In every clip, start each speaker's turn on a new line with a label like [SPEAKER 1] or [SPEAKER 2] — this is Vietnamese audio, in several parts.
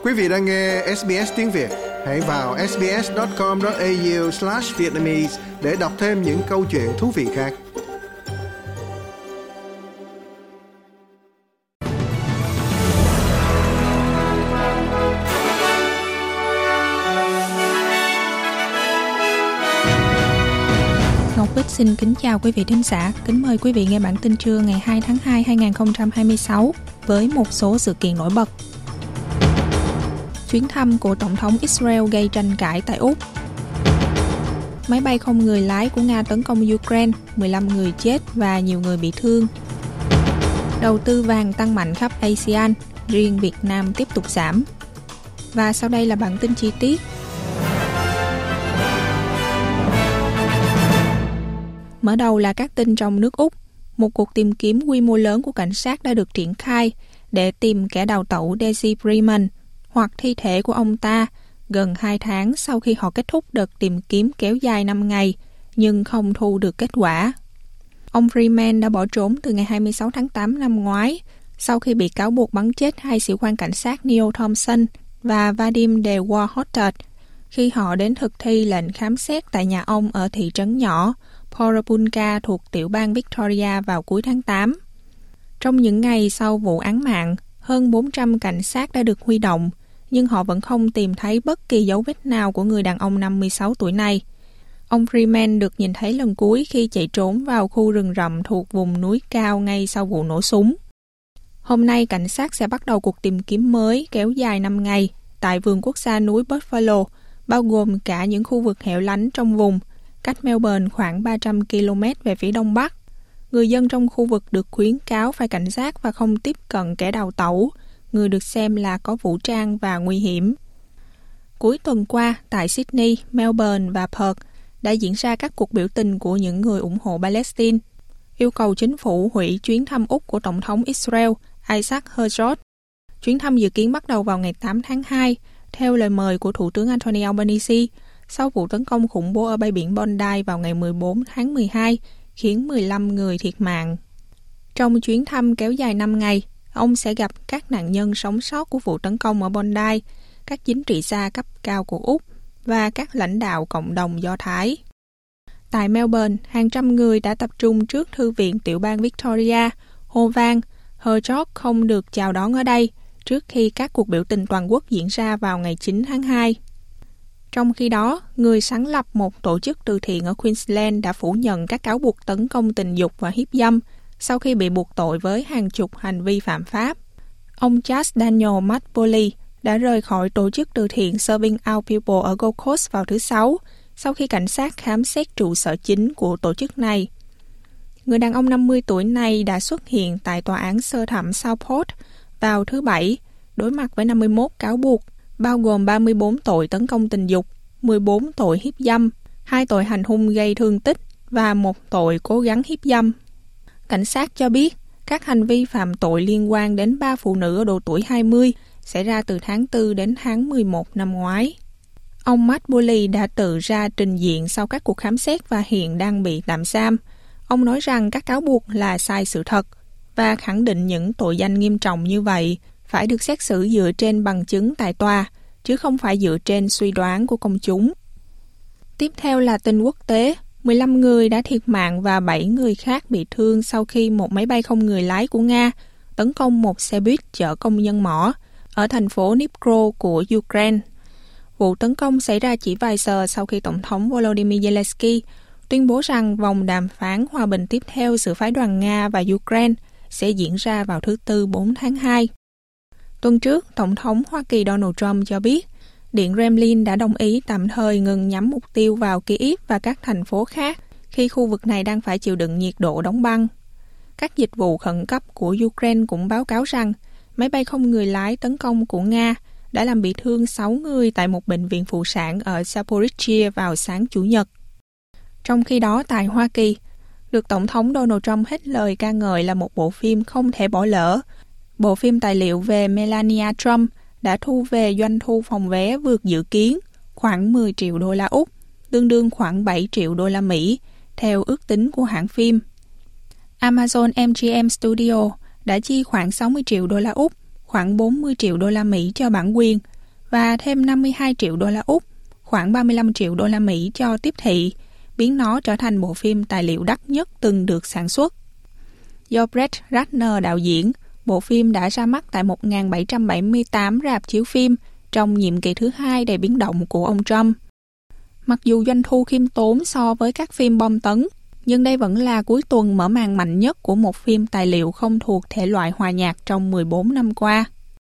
[SPEAKER 1] Quý vị đang nghe SBS tiếng Việt. Hãy vào sbs.com.au/vietnamese để đọc thêm những câu chuyện thú vị khác.
[SPEAKER 2] Ngọc Bích xin kính chào quý vị thính giả. Kính mời quý vị nghe bản tin trưa ngày 2 tháng 2, 2026 với một số sự kiện nổi bật. Chuyến thăm của Tổng thống Israel gây tranh cãi tại Úc. Máy bay không người lái của Nga tấn công Ukraine, 15 người chết và nhiều người bị thương. Đầu tư vàng tăng mạnh khắp ASEAN, riêng Việt Nam tiếp tục giảm. Và sau đây là bản tin chi tiết. Mở đầu là các tin trong nước Úc. Một cuộc tìm kiếm quy mô lớn của cảnh sát đã được triển khai để tìm kẻ đào tẩu Daisy Freeman hoặc thi thể của ông ta gần 2 tháng sau khi họ kết thúc đợt tìm kiếm kéo dài 5 ngày nhưng không thu được kết quả. Ông Freeman đã bỏ trốn từ ngày 26 tháng 8 năm ngoái sau khi bị cáo buộc bắn chết hai sĩ quan cảnh sát Neil Thompson và Vadim de Warhotat khi họ đến thực thi lệnh khám xét tại nhà ông ở thị trấn nhỏ Porepunkah thuộc tiểu bang Victoria vào cuối tháng 8. Trong những ngày sau vụ án mạng, hơn 400 cảnh sát đã được huy động, nhưng họ vẫn không tìm thấy bất kỳ dấu vết nào của người đàn ông 56 tuổi này. Ông Freeman được nhìn thấy lần cuối khi chạy trốn vào khu rừng rậm thuộc vùng núi cao ngay sau vụ nổ súng. Hôm nay, cảnh sát sẽ bắt đầu cuộc tìm kiếm mới kéo dài 5 ngày tại vườn quốc gia núi Buffalo, bao gồm cả những khu vực hẻo lánh trong vùng, cách Melbourne khoảng 300 km về phía đông bắc. Người dân trong khu vực được khuyến cáo phải cảnh giác và không tiếp cận kẻ đào tẩu, người được xem là có vũ trang và nguy hiểm. Cuối tuần qua, tại Sydney, Melbourne và Perth đã diễn ra các cuộc biểu tình của những người ủng hộ Palestine, yêu cầu chính phủ hủy chuyến thăm Úc của Tổng thống Israel Isaac Herzog. Chuyến thăm dự kiến bắt đầu vào ngày 8 tháng 2, theo lời mời của Thủ tướng Anthony Albanese, sau vụ tấn công khủng bố ở bãi biển Bondi vào ngày 14 tháng 12, khiến 15 người thiệt mạng. Trong chuyến thăm kéo dài 5 ngày, ông sẽ gặp các nạn nhân sống sót của vụ tấn công ở Bondi, các chính trị gia cấp cao của Úc và các lãnh đạo cộng đồng Do Thái. Tại Melbourne, hàng trăm người đã tập trung trước Thư viện tiểu bang Victoria, hô vang Herzog không được chào đón ở đây trước khi các cuộc biểu tình toàn quốc diễn ra vào ngày 9 tháng 2. Trong khi đó, người sáng lập một tổ chức từ thiện ở Queensland đã phủ nhận các cáo buộc tấn công tình dục và hiếp dâm sau khi bị buộc tội với hàng chục hành vi phạm pháp. Ông Charles Daniel Matboli đã rời khỏi tổ chức từ thiện Serving Our People ở Gold Coast vào thứ Sáu sau khi cảnh sát khám xét trụ sở chính của tổ chức này. Người đàn ông 50 tuổi này đã xuất hiện tại tòa án sơ thẩm Southport vào thứ Bảy, đối mặt với 51 cáo buộc, bao gồm 34 tội tấn công tình dục, 14 tội hiếp dâm, 2 tội hành hung gây thương tích và 1 tội cố gắng hiếp dâm. Cảnh sát cho biết các hành vi phạm tội liên quan đến 3 phụ nữ ở độ tuổi 20 xảy ra từ tháng 4 đến tháng 11 năm ngoái. Ông Matboli đã tự ra trình diện sau các cuộc khám xét và hiện đang bị tạm giam. Ông nói rằng các cáo buộc là sai sự thật và khẳng định những tội danh nghiêm trọng như vậy phải được xét xử dựa trên bằng chứng tại tòa, chứ không phải dựa trên suy đoán của công chúng. Tiếp theo là tin quốc tế. 15 người đã thiệt mạng và 7 người khác bị thương sau khi một máy bay không người lái của Nga tấn công một xe buýt chở công nhân mỏ ở thành phố Dnipro của Ukraine. Vụ tấn công xảy ra chỉ vài giờ sau khi Tổng thống Volodymyr Zelensky tuyên bố rằng vòng đàm phán hòa bình tiếp theo giữa phái đoàn Nga và Ukraine sẽ diễn ra vào thứ Tư 4 tháng 2. Tuần trước, Tổng thống Hoa Kỳ Donald Trump cho biết Điện Kremlin đã đồng ý tạm thời ngừng nhắm mục tiêu vào Kyiv và các thành phố khác khi khu vực này đang phải chịu đựng nhiệt độ đóng băng. Các dịch vụ khẩn cấp của Ukraine cũng báo cáo rằng máy bay không người lái tấn công của Nga đã làm bị thương 6 người tại một bệnh viện phụ sản ở Zaporizhzhia vào sáng Chủ nhật. Trong khi đó, tại Hoa Kỳ, được Tổng thống Donald Trump hết lời ca ngợi là một bộ phim không thể bỏ lỡ. Bộ phim tài liệu về Melania Trump đã thu về doanh thu phòng vé vượt dự kiến khoảng 10 triệu đô la Úc, tương đương khoảng 7 triệu đô la Mỹ, theo ước tính của hãng phim. Amazon MGM Studio đã chi khoảng 60 triệu đô la Úc, khoảng 40 triệu đô la Mỹ cho bản quyền và thêm 52 triệu đô la Úc, khoảng 35 triệu đô la Mỹ cho tiếp thị, biến nó trở thành bộ phim tài liệu đắt nhất từng được sản xuất. Do Brett Ratner đạo diễn, bộ phim đã ra mắt tại 1.778 rạp chiếu phim trong nhiệm kỳ thứ 2 đầy biến động của ông Trump. Mặc dù doanh thu khiêm tốn so với các phim bom tấn, nhưng đây vẫn là cuối tuần mở màn mạnh nhất của một phim tài liệu không thuộc thể loại hòa nhạc trong 14 năm qua.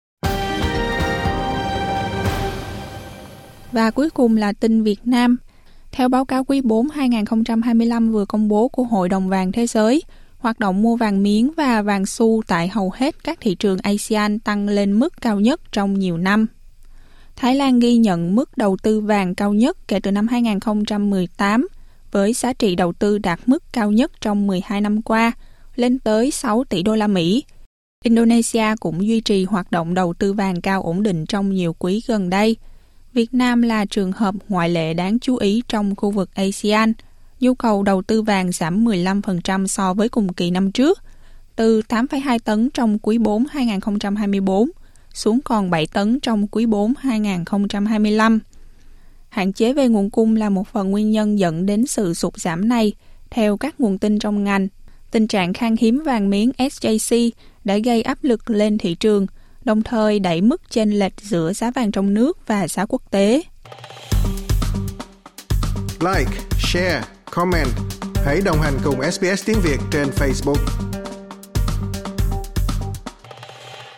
[SPEAKER 2] Và cuối cùng là tin Việt Nam. Theo báo cáo quý 4 2025 vừa công bố của Hội đồng vàng Thế giới, hoạt động mua vàng miếng và vàng xu tại hầu hết các thị trường ASEAN tăng lên mức cao nhất trong nhiều năm. Thái Lan ghi nhận mức đầu tư vàng cao nhất kể từ năm 2018, với giá trị đầu tư đạt mức cao nhất trong 12 năm qua, lên tới 6 tỷ đô la Mỹ. Indonesia cũng duy trì hoạt động đầu tư vàng cao ổn định trong nhiều quý gần đây. Việt Nam là trường hợp ngoại lệ đáng chú ý trong khu vực ASEAN. Nhu cầu đầu tư vàng giảm 15% so với cùng kỳ năm trước, từ 8,2 tấn trong quý 4 2024 xuống còn 7 tấn trong quý 4 2025. Hạn chế về nguồn cung là một phần nguyên nhân dẫn đến sự sụt giảm này. Theo các nguồn tin trong ngành, tình trạng khan hiếm vàng miếng SJC đã gây áp lực lên thị trường, đồng thời đẩy mức chênh lệch giữa giá vàng trong nước và giá quốc tế.
[SPEAKER 1] Like, share, comment. Hãy đồng hành cùng SBS tiếng Việt trên Facebook.